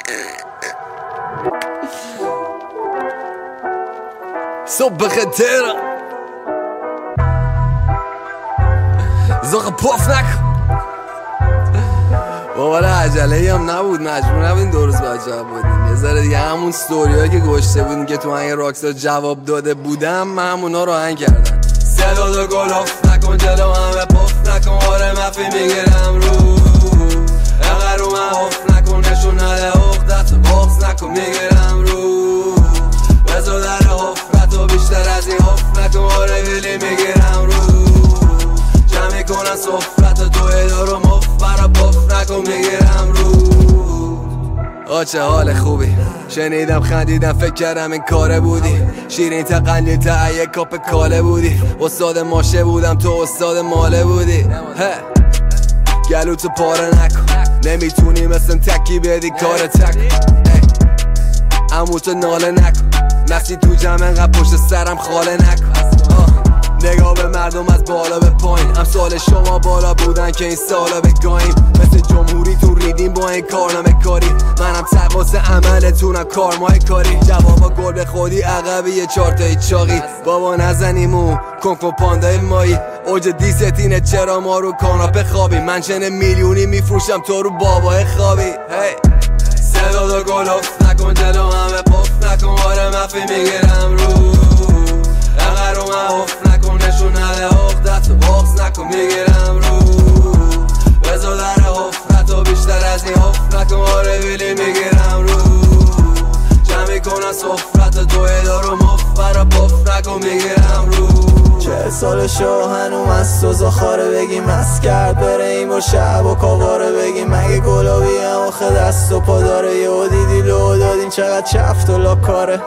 صبح خطر زخ پاف نکن بابا عجله هم نبود، مجبور نبودین 2 روز باید جواب بودین. یه ذره دیگه همون ستوریایی که گوشته بودین که تو هنگ راکستار جواب داده بودم من همونا رو آهنگ کردم. صدا دو گلاف نکن جلو همه پاف نکن، آره مفی میگیرم رو اگر رو من حف نکن، نشون نده عقدت و بغض نکن میگیرم رو بزا در حفرت و بیشتر از این حف نکن، آره ویلی میگیرم رو جمعی کنن صفرت و توی دارو مف برا پاف نکن میگیرم رو. چه حال خوبی شنیدم خندیدم فکر کردم این کاره بودی، شیرین تقلیل تا یک کاپ کاله بودی، استاد ماشه بودم تو استاد ماله بودی. گلوتو پاره نکن نمیتونی مثل تکی بدی کار تک، امو تو ناله نکن نفسی تو جمع انقدر پشت سرم خاله نکن. نگاه به مردم از بالا به پایین، امثال شما بالا بودن که این سالا بگاهیم، مثل جمهوری تو ریدیم با این کارنامه کاری، منم تقاس عملتونم کارمای کاری، جوابا گل به خودی عقبی یه 4 تایی چاقی، بابا نزنیمو کنفو پاندای مایی، اوج دیستینه چرا ما رو کاناپه خوابی، من چنه میلیونی میفروشم تو رو بابای خوابی. صدا دو گلاف نکن جلو همه پاف نکن، آره مفی میگیرم رو اگر رو من حف نکن، نشون نده عقدت و بغض نکن میگیرم رو بزا در حفرت و بیشتر از این حف نکن، آره ویلی میگیرم رو جمعی کنن صفرت و توی دارو مف برا پاف نکن میگیرم رو. 40 سال شو هنوم از سوزا خاره بگی مست کرد بره این با شب و کاواره بگی مگه گلابی هم آخه دست و پا داره، یه دیدی لو دادین چقدر چفت و لاکاره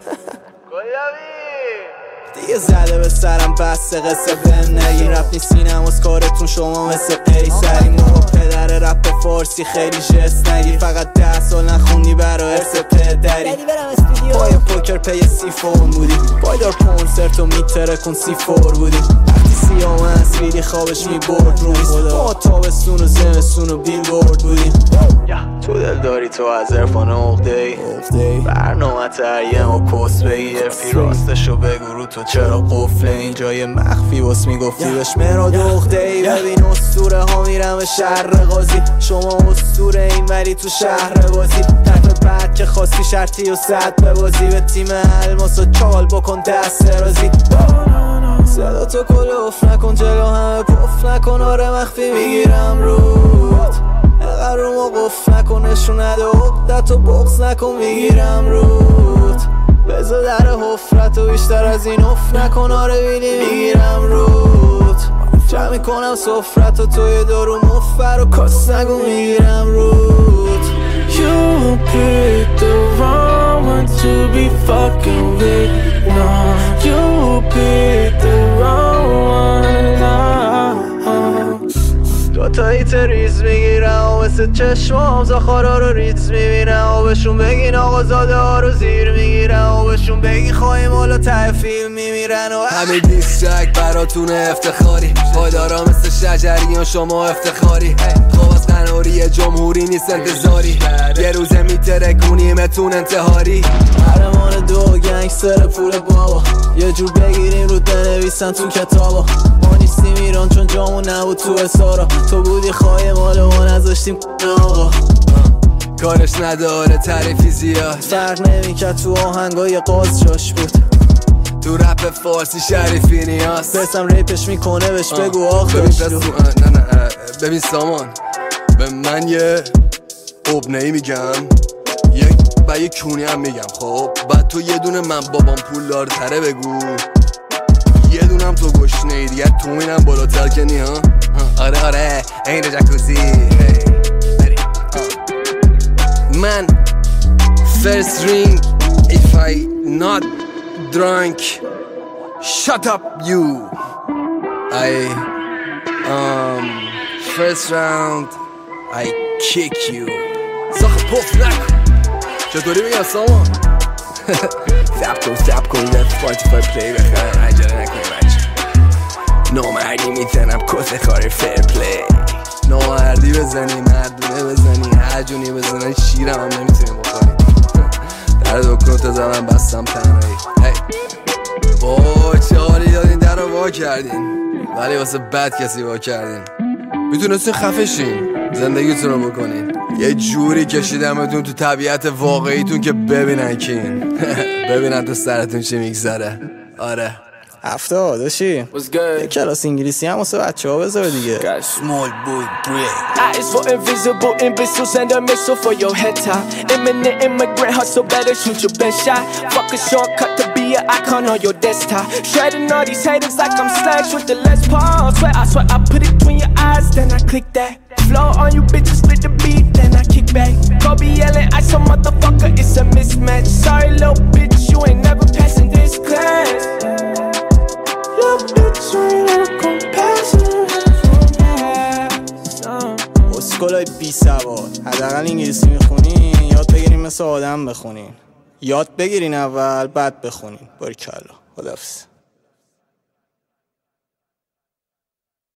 دیگه زده به سرم بسته قصه بهم نگین، رفت سینم از کارتون شما مثل قیصرین، ما پدر رپ فارسی خیلی جست نگی، فقط 10 سال نخوندی برای ارث پدری، پای پوکر پی C4 بودی، پایدار کنسرت و میتره کن C4 بودی، وقتی سیام اسویلی خوابش میبرد رو ما تابستون و زمستون و بیلبورد بودیم، تو دل داری تو از عرفان عقده‌ای برنامه تریم و کس بگیر فی راستشو بگو رو تو چرا قفله اینجا یه مخفی باس میگفتی بهش مراد عقده‌ای، ببین اسطوره ها میرم به شهر قاضی، شما اسطوره این ولی تو شهر بازی، طرف بعد که خواستی شرطی و صد ببازی، به تیم الماس و چال بکن دست رازی، صدا تو کلوف نکن جلو همه پف نکن، آره مخفی میگیرم رود اگر رو ما قف نکن، نشون نده عقدت و بغض نکن میگیرم رود بزا در حفرت و بیشتر از این اف نکن، آره ویلی میگیرم رود جمعی کنم صفرت و توی دارو مفر و کاس نگو میگیرم رود. You picked the wrong one to be fucking with, no. You picked the wrong one, دوتایی ریز میگیرم و مثل چشمام زخارا رو ریز میبینم و بهشون بگین آقا زاده ها رو زیر میگیرم و بهشون بگین خواهیم حالا ته فیلم میمیرن و همه دیسترک براتون افتخاری، پایدارا مثل شجریان شما افتخاری، خواب از قناری جمهوری نیست انتظاری، یه روزه میترکونیمتون انتحاری، قهرمان دو گنگستر پول بابا، یه جور بگیریم رو بنویسن تو کتابا، ما نیستیم ایران چون جامون نبود تو اسارا، تو بودی خواهی مالو ما نذاشتیم آقا، کارش نداره تعریفی زیاد، فرق نمیکرد تو آهنگای قاز جاش بود، تو رپ فارسی شریفی نیاز، پسم ریپش میکنه بهش بگو آخ ببین سامان به من یه ابنهی میگم یه کونی هم میگم، خب بعد تو یه دونه من بابام پولدار تره بگو، یه دونم تو گشنه ای دیگر تو مینم بالاتر کنی ها، آره این جکوزی من first ring if I not drunk shut up you I first round I kick you زخ پف نکن چطوری بگم سامان سب کن Spotify play بخرن عجله نکنی بچه نامردی میزنم کس خاره fair play نامردی بزنی، مردونه بزنی، هر جونی بزنی، شیرم هم نمیتونی بخوری. در دکتر تا زمان بستم تنهایی. چه حالی دادین در رو وا کردین، ولی واسه بد کسی وا کردین. میتونستین خفه شین، زندگیتون رو بکنین. یه جوری کشیدمتون تو طبیعت واقعیتون که ببینن کین. ببینن تو سرتون چی میگذره. آره 70 داشی یه کلاس انگلیسی هم واسه بچه ها بذار دیگه. Small boy break. I is for invisible imbeciles and a missile for your head top. Imminent immigrant hustle, better shoot your best shot. Fuck a shortcut to be an icon on your desktop. Shredding all these haters like I'm Slash with the Les Paul. Swear I put it between your eyes, then I click that. Flow on you bitches, split the beat, then I kick back. Kobe yelling, I some motherfucker, it's a mismatch. Sorry little bitch, you ain't never passing this class. اسکولای بی سواد حداقل انگلیسی میخونین یاد بگیرین مثل آدم بخونین. یاد بگیرین اول بعد بخونین. باریکلا. خداحافظ.